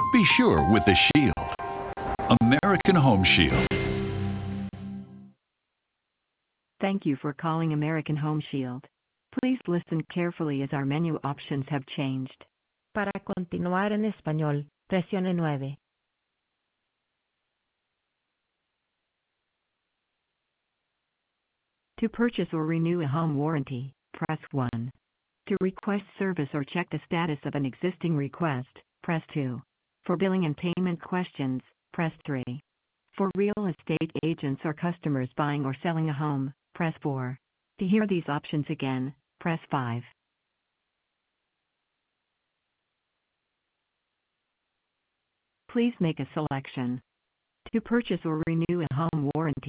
Be sure with the Shield. American Home Shield. Thank you for calling American Home Shield. Please listen carefully as our menu options have changed. Para continuar en español, presione 9. To purchase or renew a home warranty, press 1. To request service or check the status of an existing request, press 2. For billing and payment questions, press 3. For real estate agents or customers buying or selling a home, press 4. To hear these options again, press 5. Please make a selection. To purchase or renew a home warranty.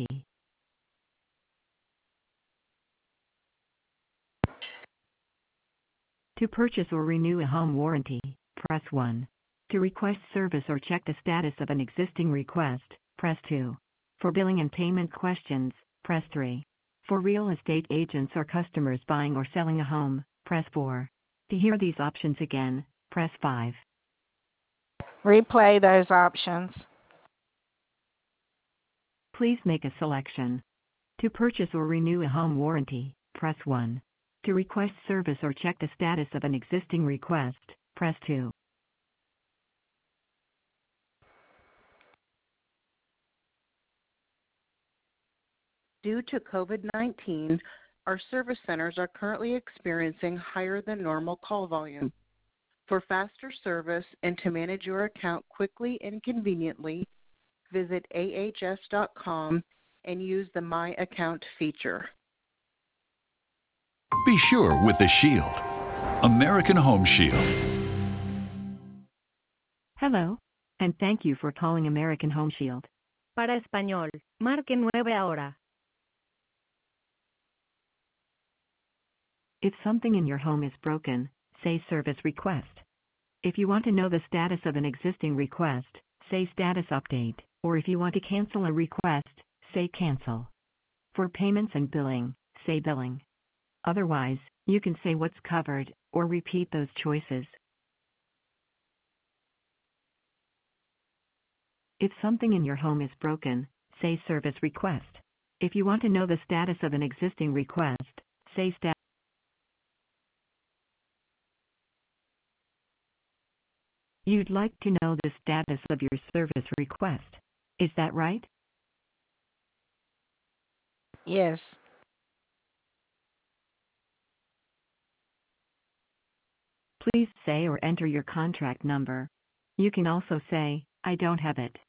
To purchase or renew a home warranty, press 1. To request service or check the status of an existing request, press 2. For billing and payment questions, press 3. For real estate agents or customers buying or selling a home, press 4. To hear these options again, press 5. Replay those options. Please make a selection. To purchase or renew a home warranty, press 1. To request service or check the status of an existing request, press 2. Due to COVID-19, our service centers are currently experiencing higher than normal call volume. For faster service and to manage your account quickly and conveniently, visit ahs.com and use the My Account feature. Be sure with the Shield. American Home Shield. Hello, and thank you for calling American Home Shield. Para español, marque 9 ahora. If something in your home is broken, say service request. If you want to know the status of an existing request, say status update, or if you want to cancel a request, say cancel. For payments and billing, say billing. Otherwise, you can say what's covered, or repeat those choices. If something in your home is broken, say service request. If you want to know the status of an existing request, say status. You'd like to know the status of your service request. Is that right? Yes. Please say or enter your contract number. You can also say, I don't have it.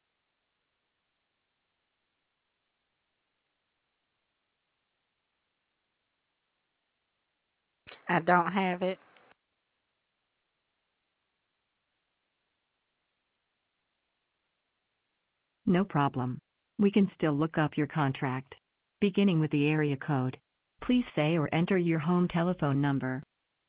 I don't have it. No problem. We can still look up your contract. Beginning with the area code. Please say or enter your home telephone number.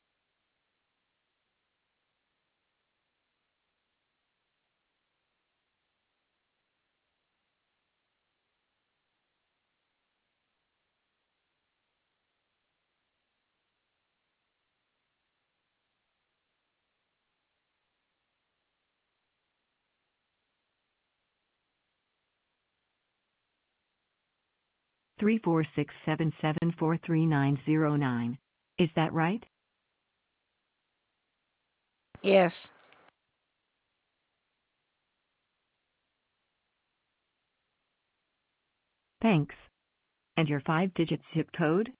Three 467743909. Is that right? Yes. Thanks. And your 5-digit zip code?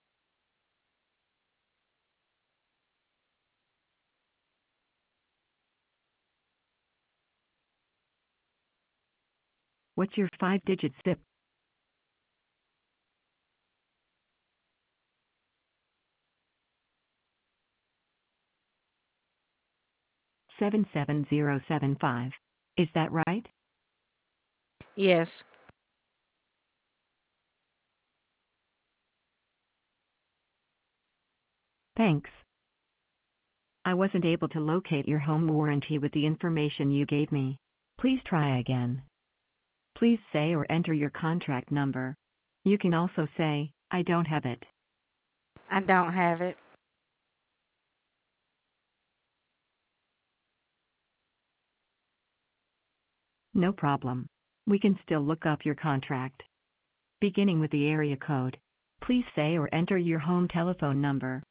What's your 5-digit zip? Seven 77075. Is that right? Yes. Thanks. I wasn't able to locate your home warranty with the information you gave me. Please try again. Please say or enter your contract number. You can also say, I don't have it. I don't have it. No problem. We can still look up your contract. Beginning with the area code. Please say or enter your home telephone number.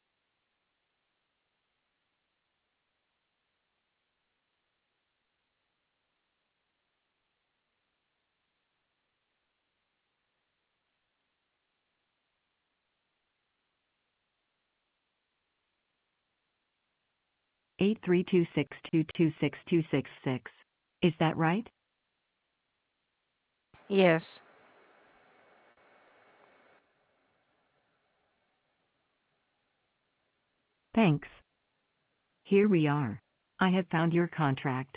Eight three two six two two six two six six. Is that right? Yes. Thanks. Here we are. I have found your contract.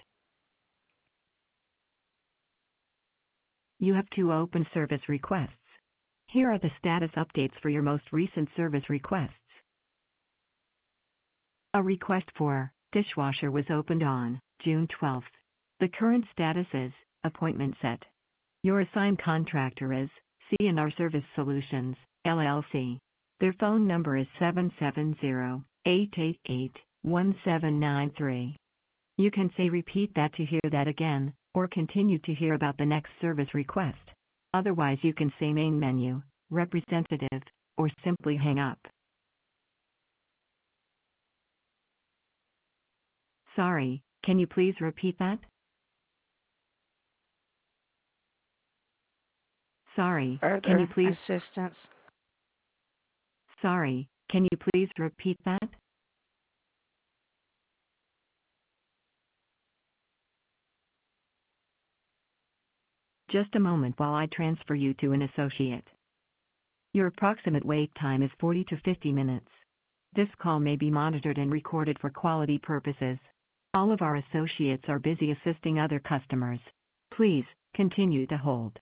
You have 2 open service requests. Here are the status updates for your most recent service requests. A request for dishwasher was opened on June 12th. The current status is appointment set. Your assigned contractor is C&R Service Solutions, LLC. Their phone number is 770-888-1793. You can say repeat that to hear that again, or continue to hear about the next service request. Otherwise you can say main menu, representative, or simply hang up. Sorry, can you please repeat that? Sorry, can you Further please... assistance. Sorry, can you please repeat that? Just a moment while I transfer you to an associate. Your approximate wait time is 40 to 50 minutes. This call may be monitored and recorded for quality purposes. All of our associates are busy assisting other customers. Please, continue to hold.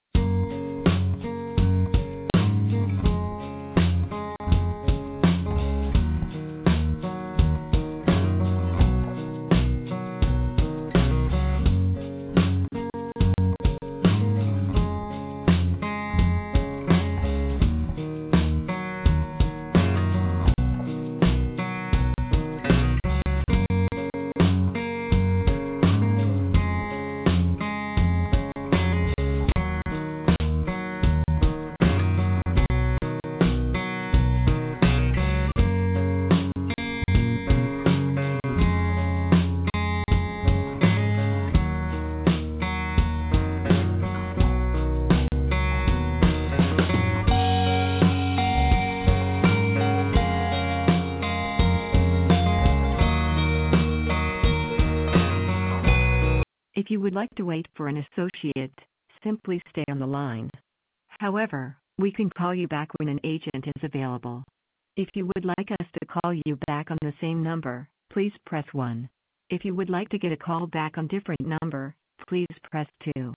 If you would like to wait for an associate, simply stay on the line. However, we can call you back when an agent is available. If you would like us to call you back on the same number, please press 1. If you would like to get a call back on different number, please press 2.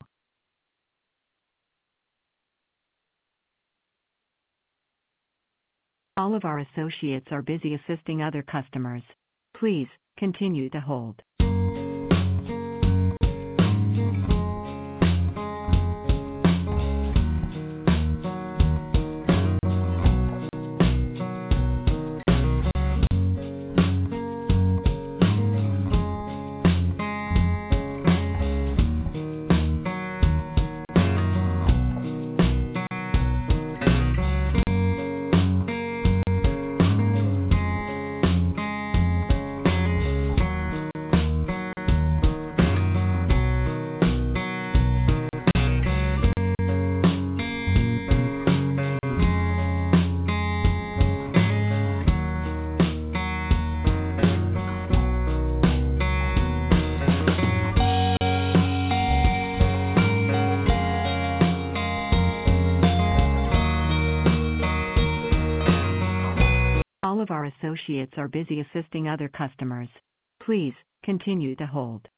All of our associates are busy assisting other customers. Please, continue to hold. All of our associates are busy assisting other customers. Please, continue to hold.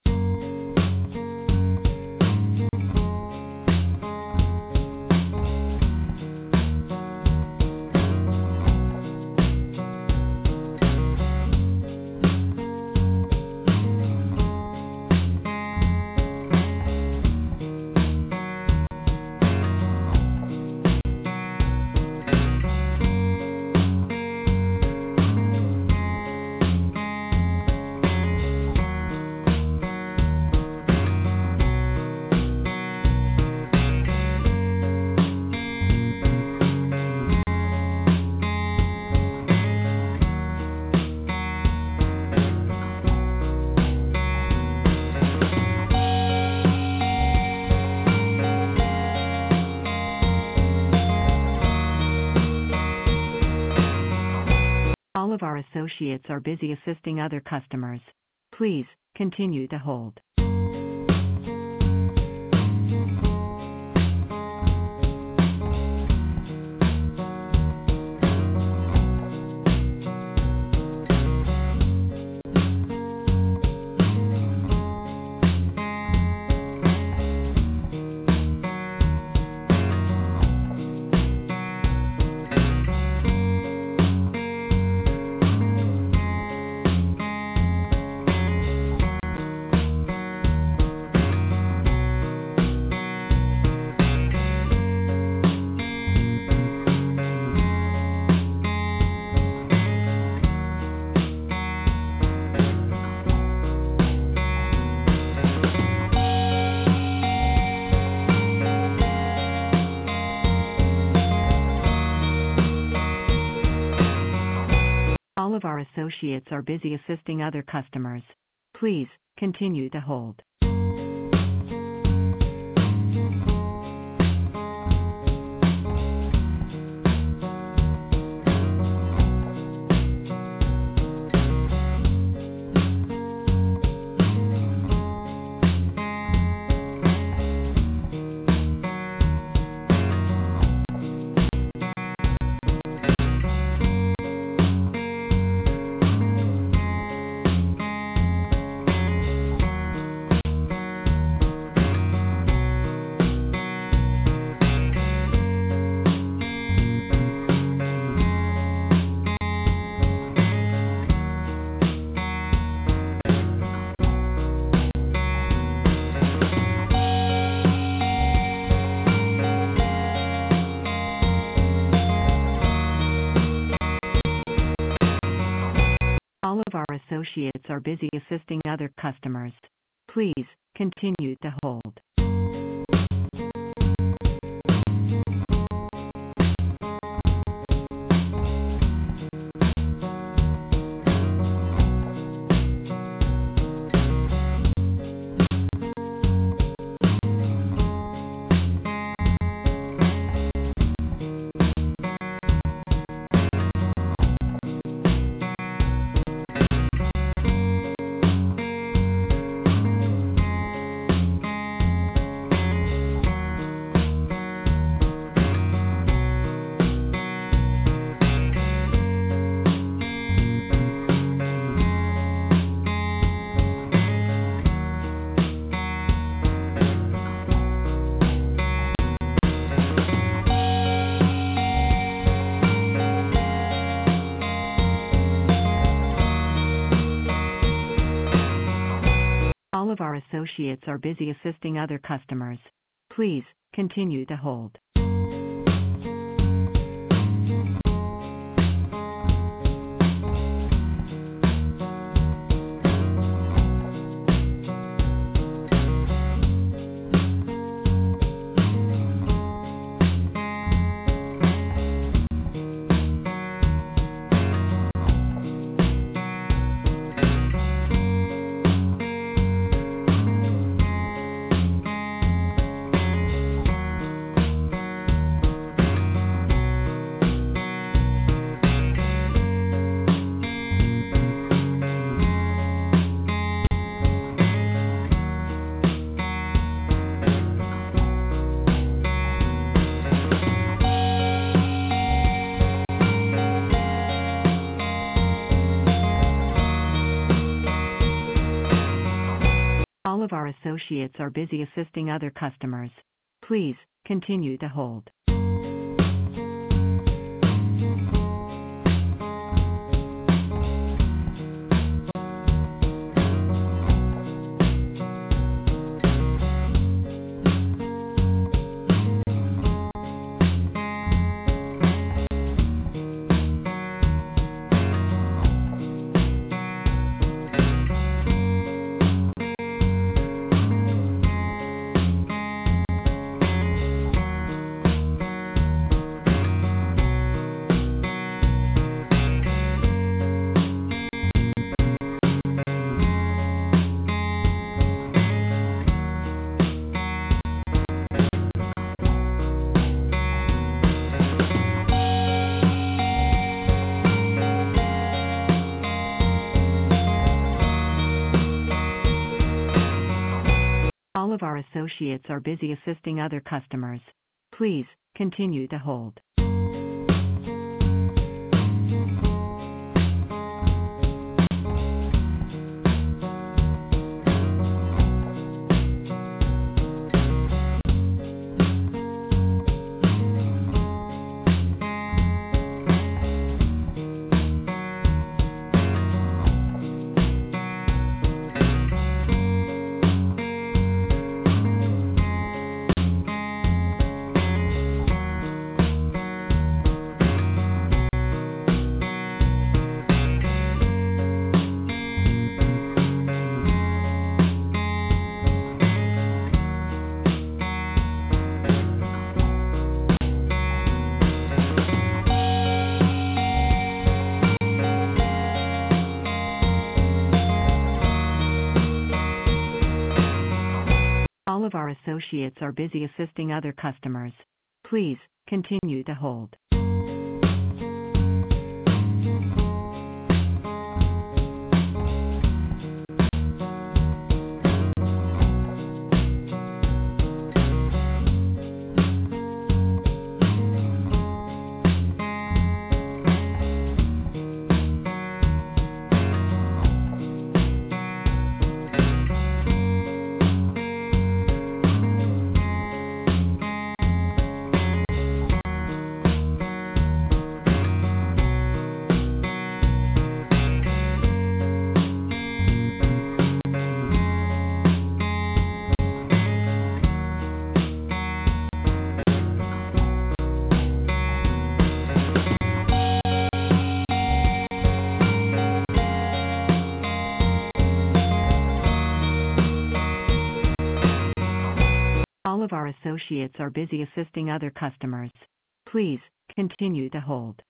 associates are busy assisting other customers. Please continue to hold. All of our associates are busy assisting other customers. Please continue to hold. All of our associates are busy assisting other customers. Please continue to hold. All of our associates are busy assisting other customers. Please continue to hold. All of our associates are busy assisting other customers. Please continue to hold. All of our associates are busy assisting other customers. Please continue to hold. All of our associates are busy assisting other customers. Please continue to hold. All of our associates are busy assisting other customers. Please continue to hold.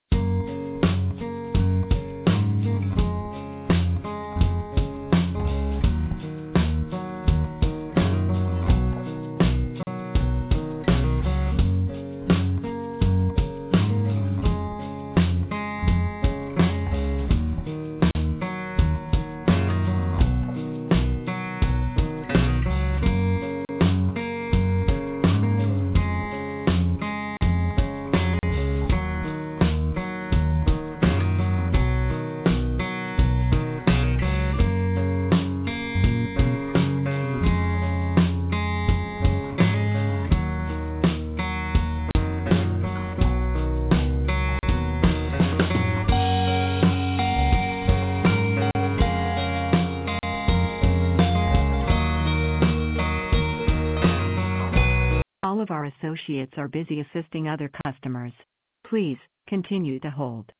All of our associates are busy assisting other customers. Please continue to hold.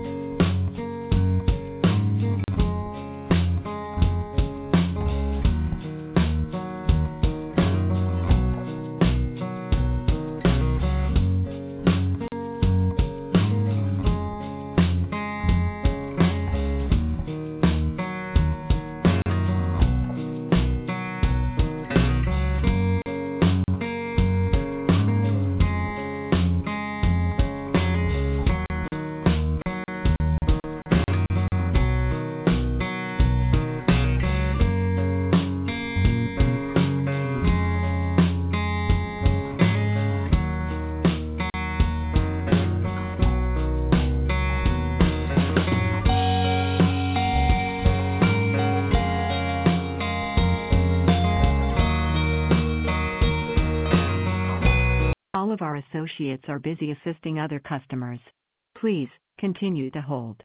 All of our associates are busy assisting other customers. Please continue to hold.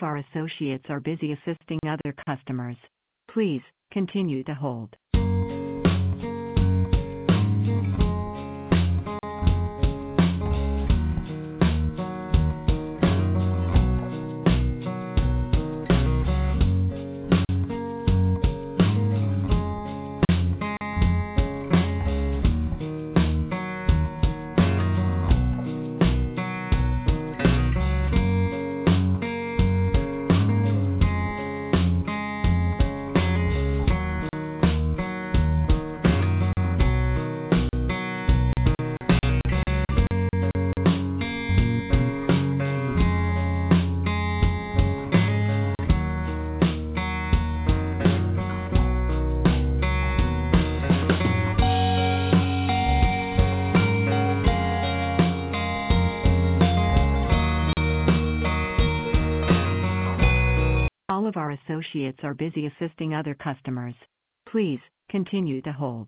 of our associates are busy assisting other customers. Please continue to hold. All of our associates are busy assisting other customers. Please continue to hold.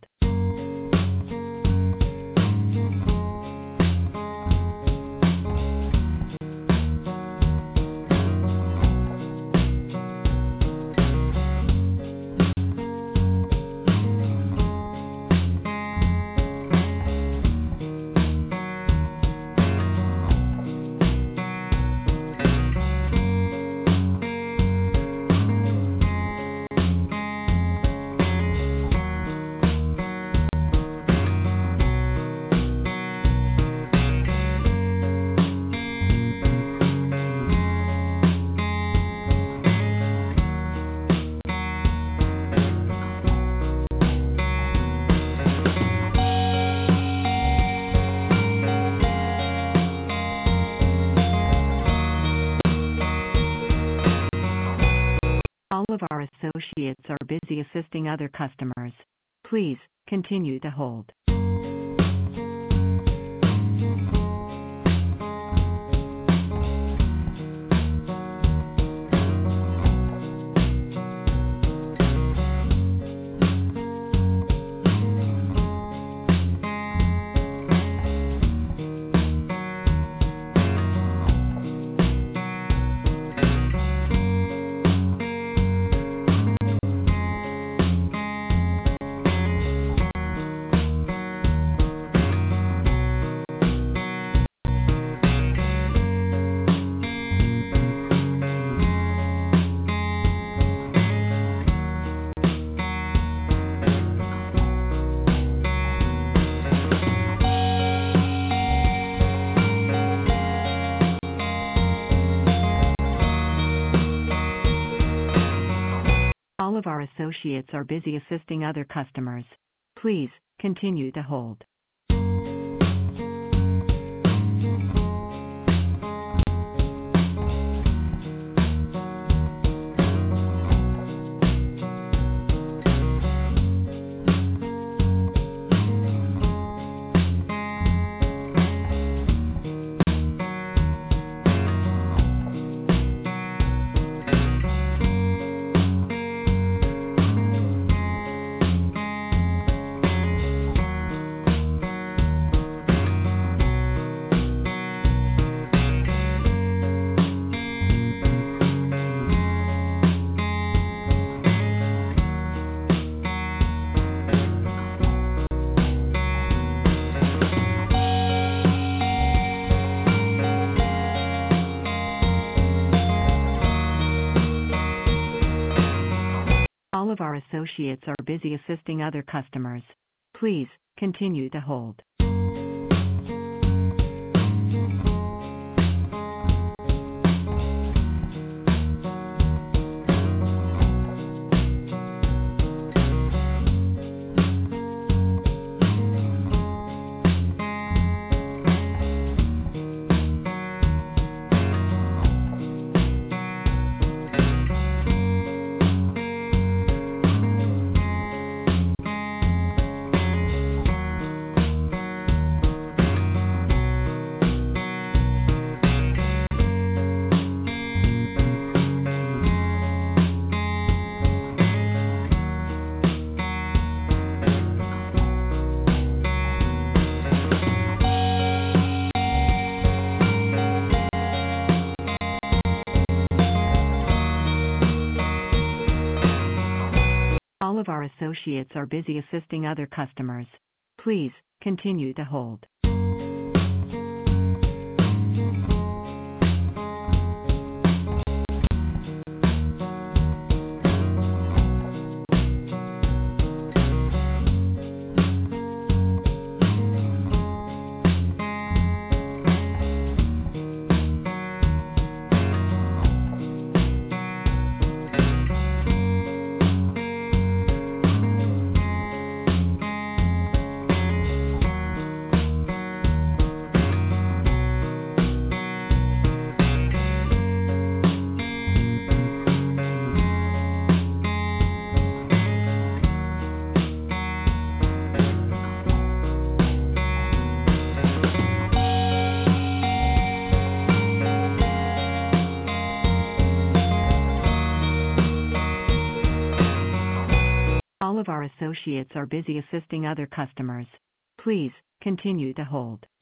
All of our associates are busy assisting other customers. Please continue to hold. All of our associates are busy assisting other customers. Please continue to hold. All of our associates are busy assisting other customers. Please continue to hold. our associates are busy assisting other customers. Please continue to hold. All of our associates are busy assisting other customers. Please continue to hold.